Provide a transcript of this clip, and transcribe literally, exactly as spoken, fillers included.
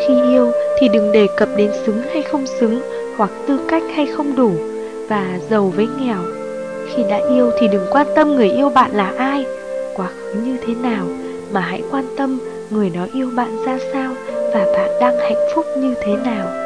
Khi yêu thì đừng đề cập đến xứng hay không xứng, hoặc tư cách hay không đủ, và giàu với nghèo. Khi đã yêu thì đừng quan tâm người yêu bạn là ai, quá khứ như thế nào, mà hãy quan tâm người đó yêu bạn ra sao và bạn đang hạnh phúc như thế nào.